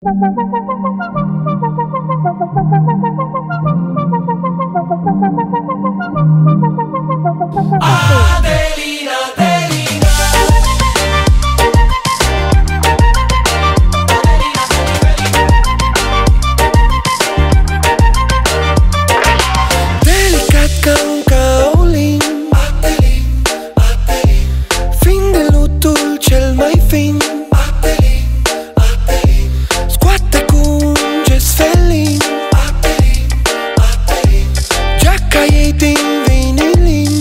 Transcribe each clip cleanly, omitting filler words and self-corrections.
Adelina, Adelina. Delicat ca un caolin, Adelin, Adelin. Fin de lutul cel mai fin, Adelin, Adelin. Scoate cu un gest felin, Adelin, Adelin. Geaca ei din vinilin,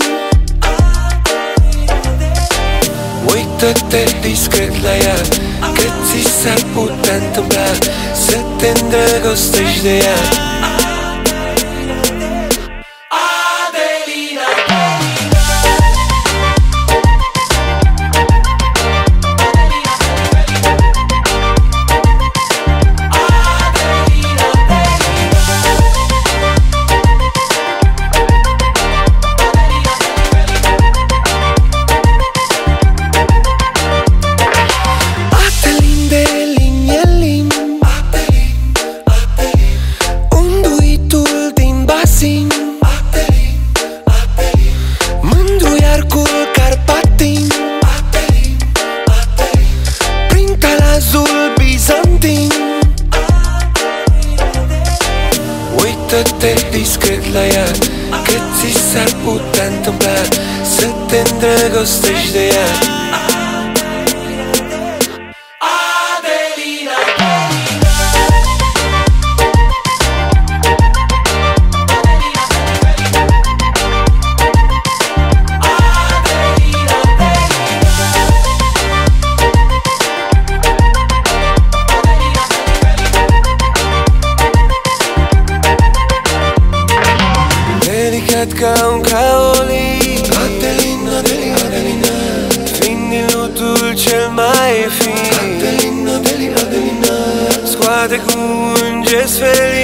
uită-te discret la ea, că ți s-ar putea întâmpla să te îndrăgostești de ea. Adelin, Adelin. Mândru iar cu carpatin, Adelin, Adelin. Prin talazul bizantin, uită-te discret la ea, că ți s-ar putea întâmpla să te îndrăgostești de ea. Delicat ca un caolin, Adelin, Adelin, Adelina. Fin din lutul cel mai fin, Adelin, Adelin, Adelina. Scoate cu un gest felin,